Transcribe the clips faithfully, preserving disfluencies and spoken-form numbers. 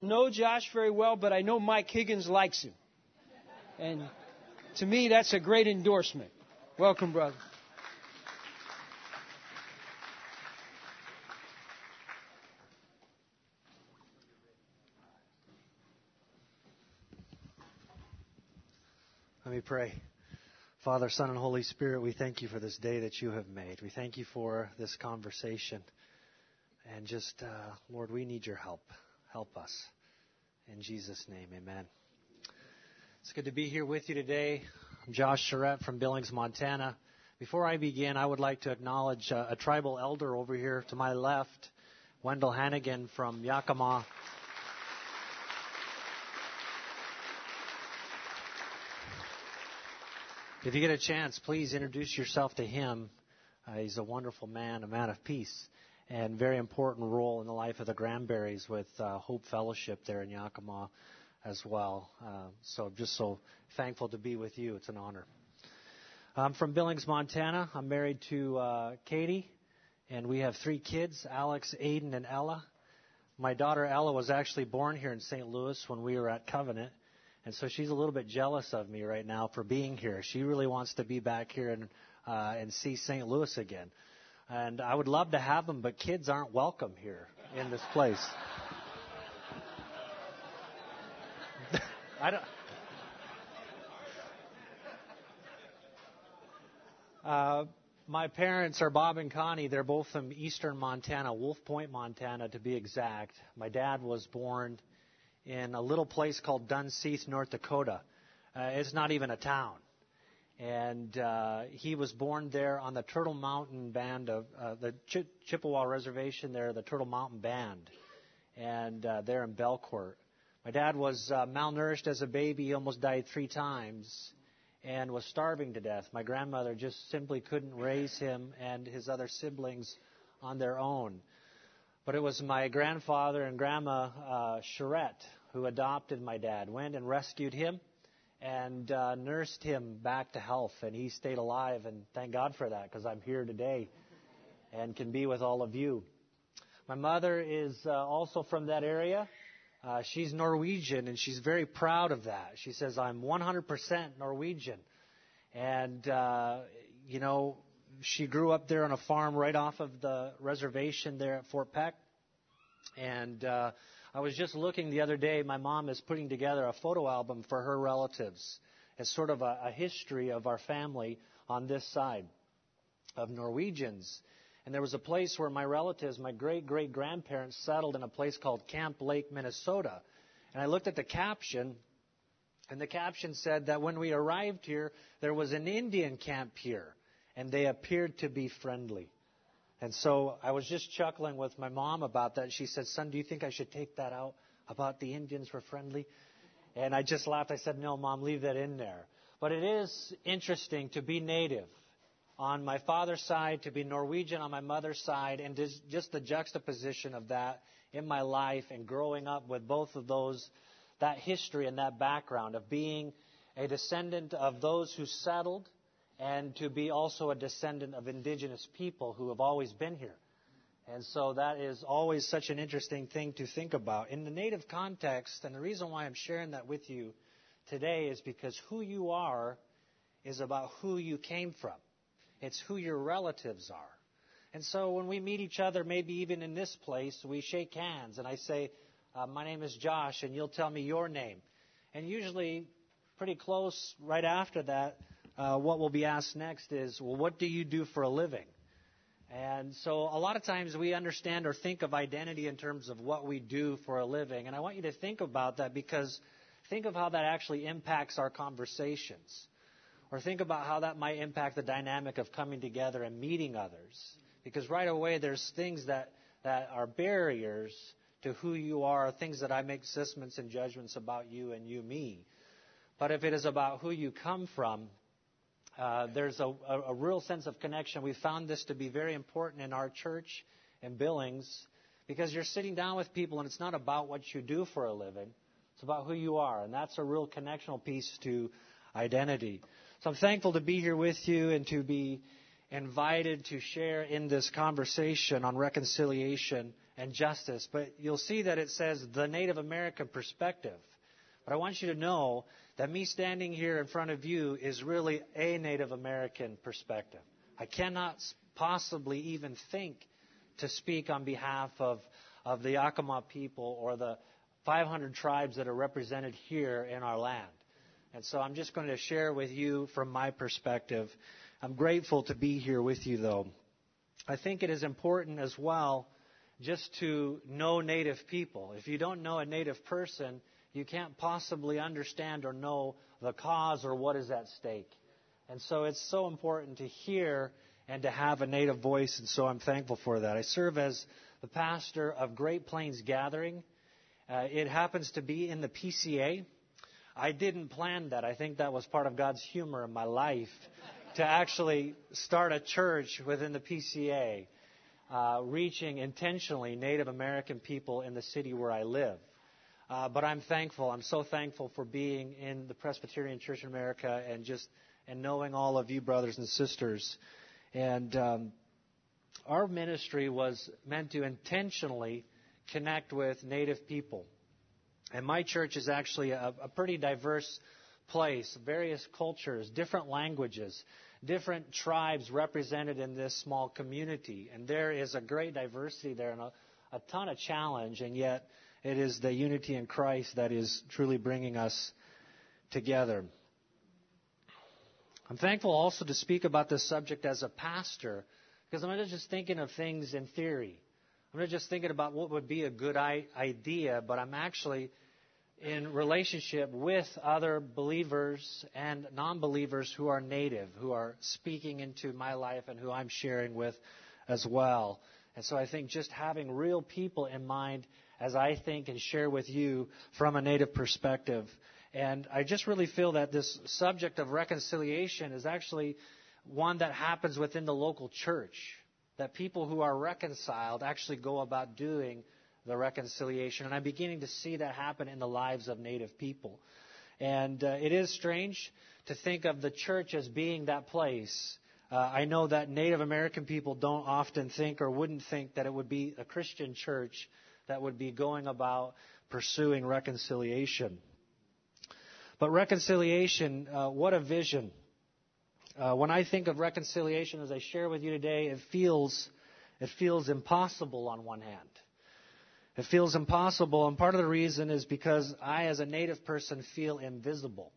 know Josh very well, but I know Mike Higgins likes him. And to me, that's a great endorsement. Welcome, brother. Let me pray. Father, Son, and Holy Spirit, we thank you for this day that you have made. We thank you for this conversation. And just, uh, Lord, we need your help. Help us. In Jesus' name, amen. It's good to be here with you today. I'm Josh Charette from Billings, Montana. Before I begin, I would like to acknowledge uh, a tribal elder over here to my left, Wendell Hannigan from Yakima. If you get a chance, please introduce yourself to him. Uh, he's a wonderful man, a man of peace, and very important role in the life of the Granberries with uh, Hope Fellowship there in Yakima as well. Uh, so I'm just so thankful to be with you. It's an honor. I'm from Billings, Montana. I'm married to uh, Katie, and we have three kids, Alex, Aiden, and Ella. My daughter Ella was actually born here in Saint Louis when we were at Covenant. And so she's a little bit jealous of me right now for being here. She really wants to be back here and uh, and see Saint Louis again. And I would love to have them, but kids aren't welcome here in this place. I don't. Uh, my parents are Bob and Connie. They're both from eastern Montana, Wolf Point, Montana, to be exact. My dad was born in a little place called Dunseith, North Dakota. Uh, it's not even a town. And uh, he was born there on the Turtle Mountain Band of uh, the Ch- Chippewa Reservation there, the Turtle Mountain Band, and uh, there in Belcourt. My dad was uh, malnourished as a baby. He almost died three times and was starving to death. My grandmother just simply couldn't raise him and his other siblings on their own. But it was my grandfather and grandma, uh, Charette, who adopted my dad, went and rescued him and uh, nursed him back to health. And he stayed alive, and thank God for that, because I'm here today and can be with all of you. My mother is uh, also from that area. Uh, she's Norwegian, and she's very proud of that. She says, I'm one hundred percent Norwegian. And, uh, you know, she grew up there on a farm right off of the reservation there at Fort Peck. And uh, I was just looking the other day. My mom is putting together a photo album for her relatives as sort of a, a history of our family on this side of Norwegians. And there was a place where my relatives, my great-great-grandparents, settled in a place called Camp Lake, Minnesota. And I looked at the caption, and the caption said that when we arrived here, there was an Indian camp here, and they appeared to be friendly. And so I was just chuckling with my mom about that. She said, son, do you think I should take that out about the Indians were friendly? And I just laughed. I said, no, Mom, leave that in there. But it is interesting to be native on my father's side, to be Norwegian on my mother's side, and just the juxtaposition of that in my life and growing up with both of those, that history and that background of being a descendant of those who settled, and to be also a descendant of indigenous people who have always been here. And so that is always such an interesting thing to think about. In the native context, and the reason why I'm sharing that with you today is because who you are is about who you came from. It's who your relatives are. And so when we meet each other, maybe even in this place, we shake hands, and I say, uh, my name is Josh, and you'll tell me your name. And usually pretty close right after that, Uh, what will be asked next is, well, what do you do for a living? And so a lot of times we understand or think of identity in terms of what we do for a living. And I want you to think about that, because think of how that actually impacts our conversations. Or think about how that might impact the dynamic of coming together and meeting others. Because right away there's things that, that are barriers to who you are, things that I make assessments and judgments about you and you me. But if it is about who you come from, Uh, there's a, a, a real sense of connection. We found this to be very important in our church in Billings, because you're sitting down with people and it's not about what you do for a living. It's about who you are, and that's a real connectional piece to identity. So I'm thankful to be here with you and to be invited to share in this conversation on reconciliation and justice. But you'll see that it says the Native American perspective. But I want you to know that me standing here in front of you is really a Native American perspective. I cannot possibly even think to speak on behalf of, of the Yakima people or the five hundred tribes that are represented here in our land. And so I'm just going to share with you from my perspective. I'm grateful to be here with you, though. I think it is important as well just to know Native people. If you don't know a Native person, you can't possibly understand or know the cause or what is at stake. And so it's so important to hear and to have a Native voice, and so I'm thankful for that. I serve as the pastor of Great Plains Gathering. Uh, it happens to be in the P C A. I didn't plan that. I think that was part of God's humor in my life to actually start a church within the P C A, uh, reaching intentionally Native American people in the city where I live. Uh, but I'm thankful. I'm so thankful for being in the Presbyterian Church in America and just and knowing all of you brothers and sisters. And um, our ministry was meant to intentionally connect with Native people. And my church is actually a, a pretty diverse place, various cultures, different languages, different tribes represented in this small community. And there is a great diversity there and a, a ton of challenge, and yet it is the unity in Christ that is truly bringing us together. I'm thankful also to speak about this subject as a pastor, because I'm not just thinking of things in theory. I'm not just thinking about what would be a good idea, but I'm actually in relationship with other believers and non-believers who are Native, who are speaking into my life and who I'm sharing with as well. And so I think just having real people in mind as I think and share with you from a Native perspective. And I just really feel that this subject of reconciliation is actually one that happens within the local church, that people who are reconciled actually go about doing the reconciliation. And I'm beginning to see that happen in the lives of Native people. And uh, it is strange to think of the church as being that place. Uh, I know that Native American people don't often think or wouldn't think that it would be a Christian church that would be going about pursuing reconciliation. But reconciliation, uh, what a vision. Uh, when I think of reconciliation, as I share with you today, it feels, it feels impossible on one hand. It feels impossible, and part of the reason is because I, as a Native person, feel invisible.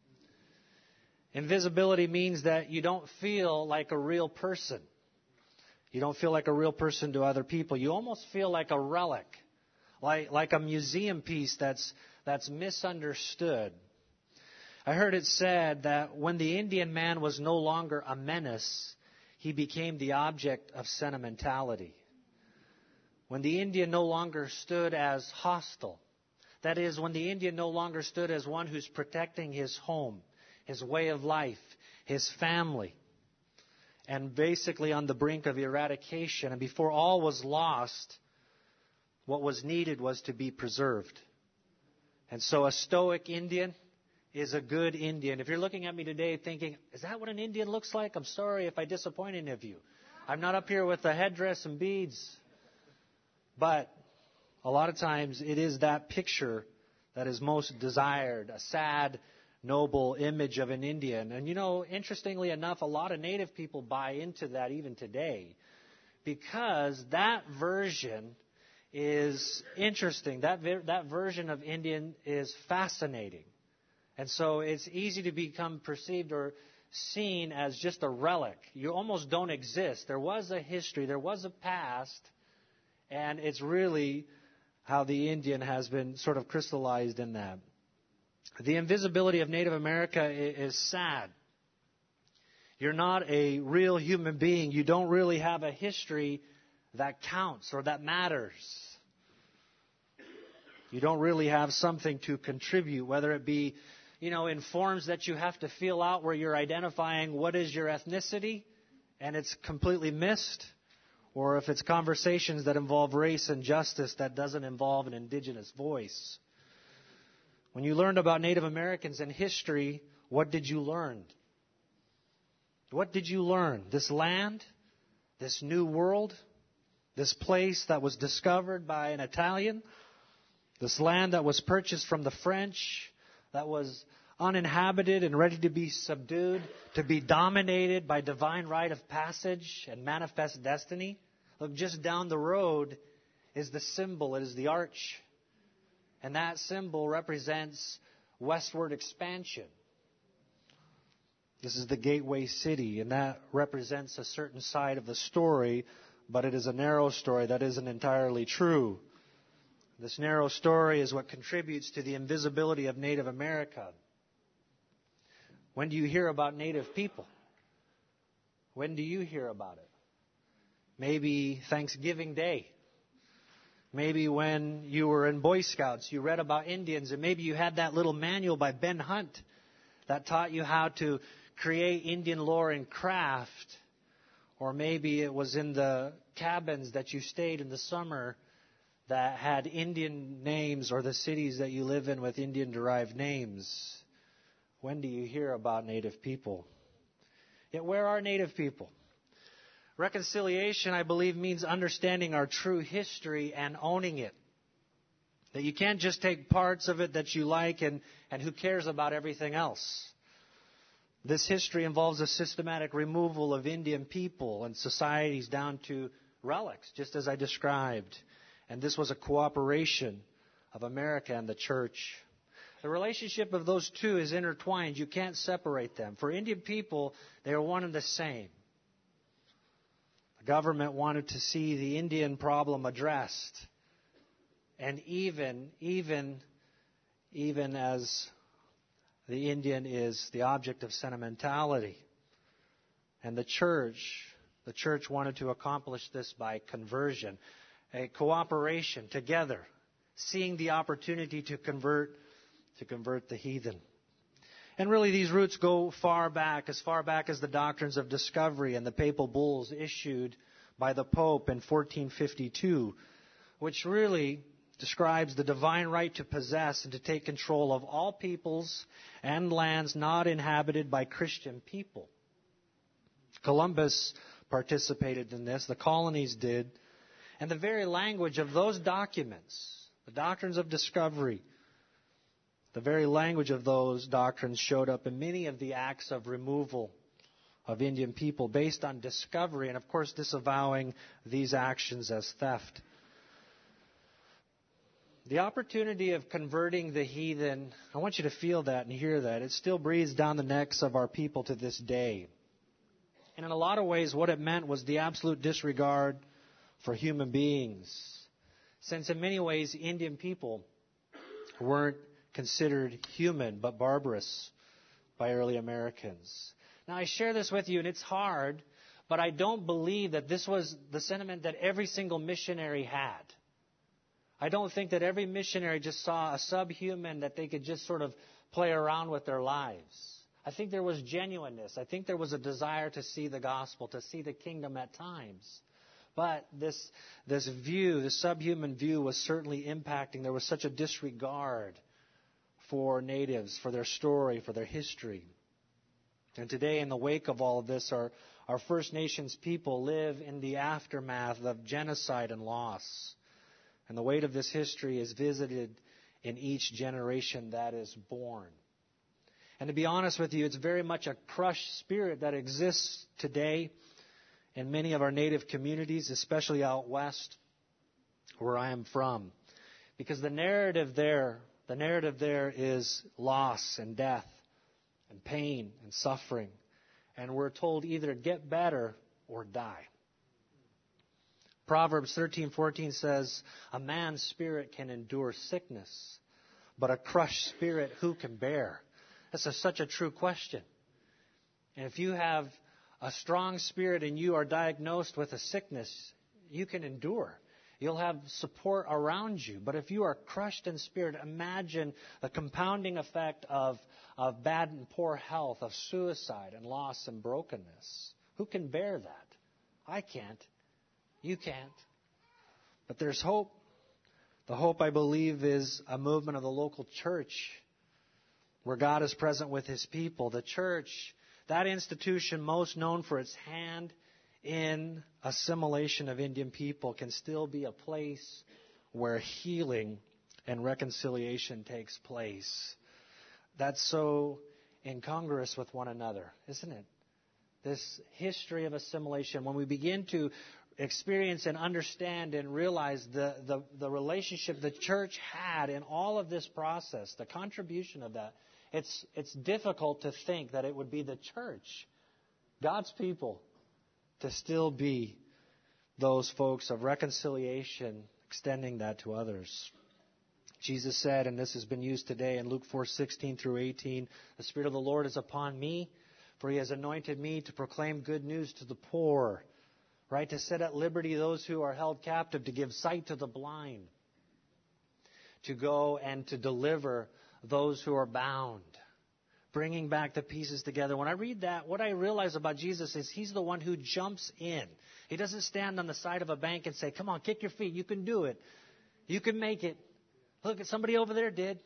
Invisibility means that you don't feel like a real person. You don't feel like a real person to other people. You almost feel like a relic, like, like a museum piece that's, that's misunderstood. I heard it said that when the Indian man was no longer a menace, he became the object of sentimentality. When the Indian no longer stood as hostile, that is, when the Indian no longer stood as one who's protecting his home, his way of life, his family, and basically on the brink of eradication, and before all was lost, what was needed was to be preserved. And so a stoic Indian is a good Indian. If you're looking at me today thinking, is that what an Indian looks like? I'm sorry if I disappoint any of you. I'm not up here with a headdress and beads. But a lot of times it is that picture that is most desired, a sad, noble image of an Indian. And you know, interestingly enough, a lot of Native people buy into that even today, because that version is interesting. That, that version of Indian is fascinating. And so it's easy to become perceived or seen as just a relic. You almost don't exist. There was a history, there was a past, and it's really how the Indian has been sort of crystallized in that. The invisibility of Native America is sad. You're not a real human being. You don't really have a history that counts or that matters. You don't really have something to contribute, whether it be, you know, in forms that you have to fill out where you're identifying what is your ethnicity and it's completely missed, or if it's conversations that involve race and justice that doesn't involve an indigenous voice. When you learned about Native Americans in history, what did you learn? What did you learn? This land, this new world, This place that was discovered by an Italian, this land that was purchased from the French, that was uninhabited and ready to be subdued, to be dominated by divine right of passage and manifest destiny. Look, just down the road is the symbol. It is the arch. And that symbol represents westward expansion. This is the gateway city, and that represents a certain side of the story, but it is a narrow story that isn't entirely true. This narrow story is what contributes to the invisibility of Native America. When do you hear about Native people? When do you hear about it? Maybe Thanksgiving Day. Maybe when you were in Boy Scouts, you read about Indians, and maybe you had that little manual by Ben Hunt that taught you how to create Indian lore and craft. Or maybe it was in the cabins that you stayed in the summer that had Indian names, or the cities that you live in with Indian-derived names. When do you hear about Native people? Yet where are Native people? Reconciliation, I believe, means understanding our true history and owning it. That you can't just take parts of it that you like and, and who cares about everything else. This history involves a systematic removal of Indian people and societies down to relics, just as I described. And this was a cooperation of America and the church. The relationship of those two is intertwined. You can't separate them. For Indian people, they are one and the same. The government wanted to see the Indian problem addressed. And even, even, even as the Indian is the object of sentimentality. And the church, the church wanted to accomplish this by conversion. A cooperation together, seeing the opportunity to convert, to convert the heathen. And really these roots go far back, as far back as the doctrines of discovery and the papal bulls issued by the Pope in fourteen fifty-two, which really describes the divine right to possess and to take control of all peoples and lands not inhabited by Christian people. Columbus participated in this, the colonies did. And the very language of those documents, the doctrines of discovery, the very language of those doctrines showed up in many of the acts of removal of Indian people based on discovery and, of course, disavowing these actions as theft. The opportunity of converting the heathen, I want you to feel that and hear that. It still breathes down the necks of our people to this day. And in a lot of ways, what it meant was the absolute disregard for human beings. Since in many ways, Indian people weren't considered human, but barbarous by early Americans. Now, I share this with you, and it's hard, but I don't believe that this was the sentiment that every single missionary had. I don't think that every missionary just saw a subhuman that they could just sort of play around with their lives. I think there was genuineness. I think there was a desire to see the gospel, to see the kingdom at times. But this, this view, this subhuman view was certainly impacting. There was such a disregard for natives, for their story, for their history. And today, in the wake of all of this, our, our First Nations people live in the aftermath of genocide and loss. And the weight of this history is visited in each generation that is born. And to be honest with you, it's very much a crushed spirit that exists today in many of our native communities, especially out west, where I am from. Because the narrative there, the narrative there is loss and death and pain and suffering. And we're told either get better or die. Proverbs thirteen fourteen says, a man's spirit can endure sickness, but a crushed spirit who can bear? That's a, such a true question. And if you have a strong spirit and you are diagnosed with a sickness, you can endure. You'll have support around you. But if you are crushed in spirit, imagine the compounding effect of, of bad and poor health, of suicide and loss and brokenness. Who can bear that? I can't. You can't. But there's hope. The hope, I believe, is a movement of the local church where God is present with His people. The church, that institution most known for its hand in assimilation of Indian people can still be a place where healing and reconciliation takes place. That's so incongruous with one another, isn't it? This history of assimilation, when we begin to experience and understand and realize the, the, the relationship the church had in all of this process, the contribution of that, it's, it's difficult to think that it would be the church, God's people, to still be those folks of reconciliation, extending that to others. Jesus said, and this has been used today in Luke four sixteen through eighteen, the Spirit of the Lord is upon me, for He has anointed me to proclaim good news to the poor, right? To set at liberty those who are held captive, to give sight to the blind, to go and to deliver those who are bound, bringing back the pieces together. When I read that, what I realize about Jesus is He's the one who jumps in. He doesn't stand on the side of a bank and say, come on, kick your feet. You can do it. You can make it. Look, somebody over there did.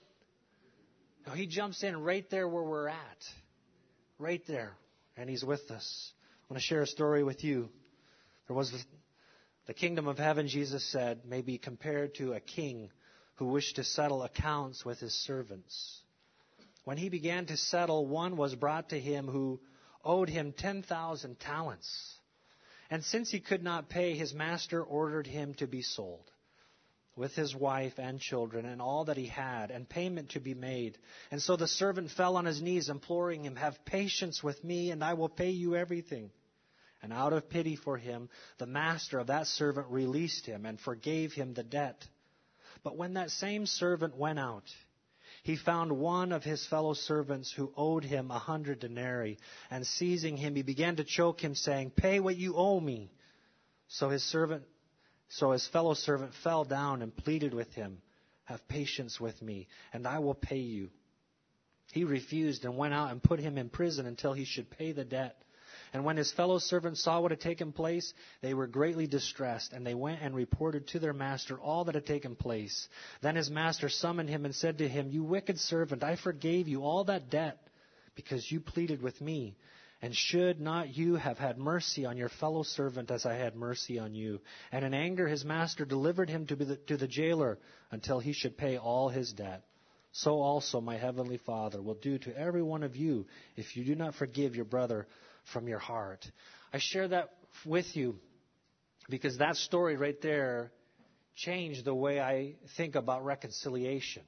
No, He jumps in right there where we're at. Right there. And He's with us. I want to share a story with you. There was the kingdom of heaven, Jesus said, may be compared to a king who wished to settle accounts with his servants. When he began to settle, one was brought to him who owed him ten thousand talents. And since he could not pay, his master ordered him to be sold, with his wife and children and all that he had, and payment to be made. And so the servant fell on his knees, imploring him, have patience with me, and I will pay you everything. And out of pity for him, the master of that servant released him and forgave him the debt. But when that same servant went out, he found one of his fellow servants who owed him a hundred denarii. And seizing him, he began to choke him, saying, pay what you owe me. So his servant So his fellow servant fell down and pleaded with him, have patience with me, and I will pay you. He refused and went out and put him in prison until he should pay the debt. And when his fellow servants saw what had taken place, they were greatly distressed, and they went and reported to their master all that had taken place. Then his master summoned him and said to him, you wicked servant, I forgave you all that debt because you pleaded with me. And should not you have had mercy on your fellow servant as I had mercy on you? And in anger his master delivered him to the, to the jailer until he should pay all his debt. So also my heavenly Father will do to every one of you if you do not forgive your brother from your heart. I share that with you because that story right there changed the way I think about reconciliation.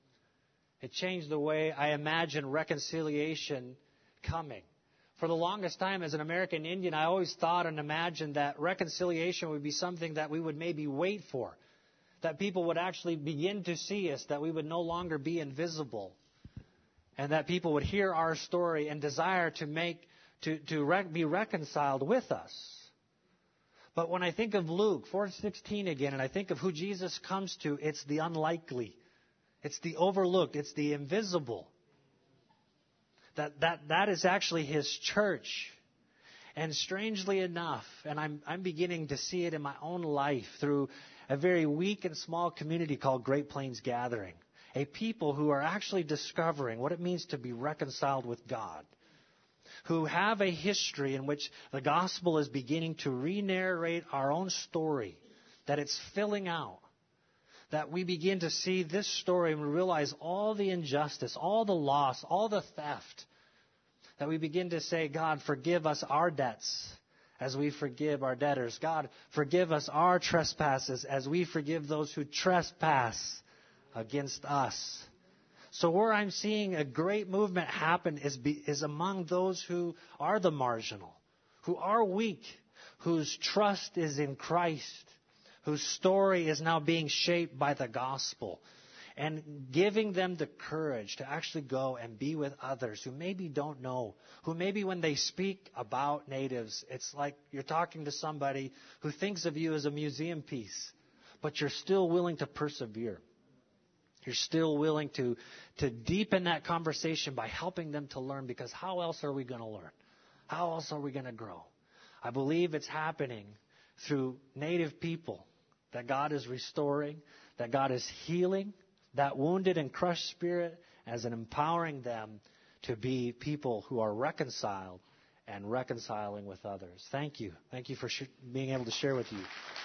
It changed the way I imagine reconciliation coming. For the longest time as an American Indian, I always thought and imagined that reconciliation would be something that we would maybe wait for, that people would actually begin to see us, that we would no longer be invisible, and that people would hear our story and desire to make to to rec- be reconciled with us. But when I think of Luke four sixteen again, and I think of who Jesus comes to, it's the unlikely, it's the overlooked, it's the invisible. That, that that is actually His church. And strangely enough, and I'm I'm beginning to see it in my own life through a very weak and small community called Great Plains Gathering. A people who are actually discovering what it means to be reconciled with God. Who have a history in which the gospel is beginning to re-narrate our own story. That it's filling out. That we begin to see this story and we realize all the injustice, all the loss, all the theft. That we begin to say, God, forgive us our debts as we forgive our debtors. God, forgive us our trespasses as we forgive those who trespass against us. So where I'm seeing a great movement happen is, be, is among those who are the marginal, who are weak, whose trust is in Christ, whose story is now being shaped by the gospel, and giving them the courage to actually go and be with others who maybe don't know, who maybe when they speak about natives, it's like you're talking to somebody who thinks of you as a museum piece, but you're still willing to persevere. You're still willing to, to deepen that conversation by helping them to learn, because how else are we going to learn? How else are we going to grow? I believe it's happening through native people that God is restoring, that God is healing that wounded and crushed spirit as in empowering them to be people who are reconciled and reconciling with others. Thank you. Thank you for sh- being able to share with you.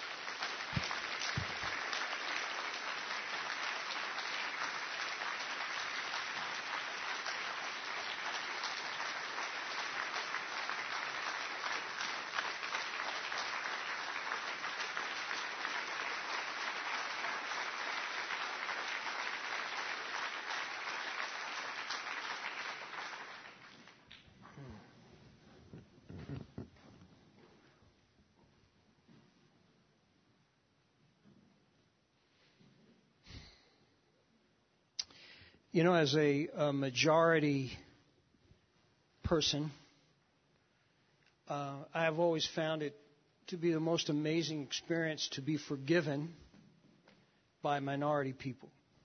You know, as a, a majority person, uh, I have always found it to be the most amazing experience to be forgiven by minority people.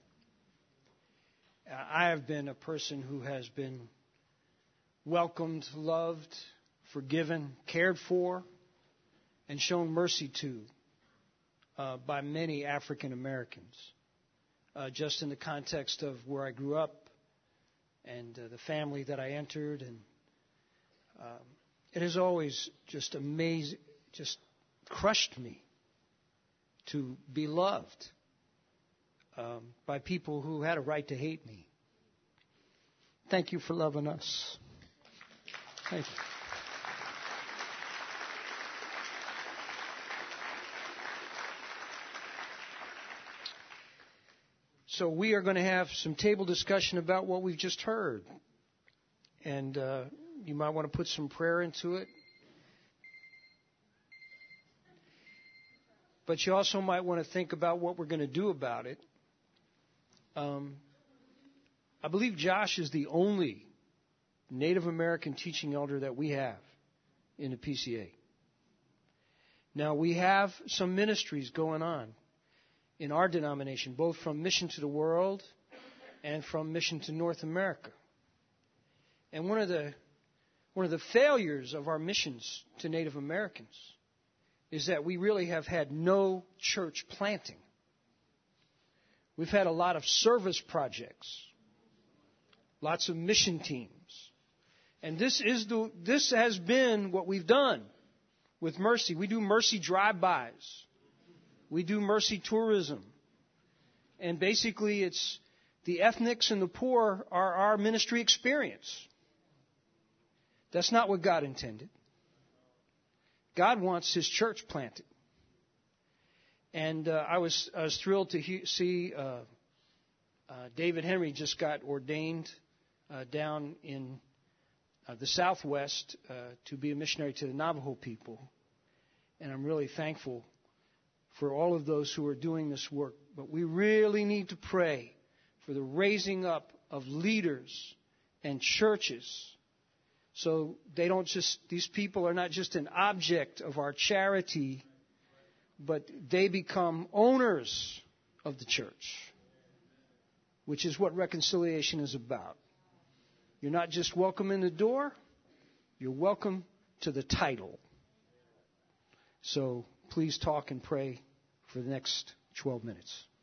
Uh, I have been a person who has been welcomed, loved, forgiven, cared for, and shown mercy to uh, by many African Americans. Uh, just in the context of where I grew up and uh, the family that I entered. And um, it has always just amazing, just crushed me to be loved um, by people who had a right to hate me. Thank you for loving us. Thank you. So we are going to have some table discussion about what we've just heard. And uh, you might want to put some prayer into it. But you also might want to think about what we're going to do about it. Um, I believe Josh is the only Native American teaching elder that we have in the P C A. Now, we have some ministries going on in our denomination, both from Mission to the World and from Mission to North America. And one of the one of the failures of our missions to Native Americans is that we really have had no church planting. We've had a lot of service projects, lots of mission teams. And this is the this has been what we've done with Mercy. We do Mercy drive-bys. We do mercy tourism. And basically it's the ethnics and the poor are our ministry experience. That's not what God intended. God wants His church planted. And uh, I was I was thrilled to he- see uh, uh, David Henry just got ordained uh, down in uh, the Southwest uh, to be a missionary to the Navajo people. And I'm really thankful for all of those who are doing this work. But we really need to pray for the raising up of leaders and churches so they don't just, these people are not just an object of our charity, but they become owners of the church, which is what reconciliation is about. You're not just welcome in the door, you're welcome to the title. So please talk and pray for the next twelve minutes.